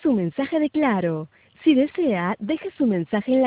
su mensaje de Claro. Si desea, deje su mensaje en la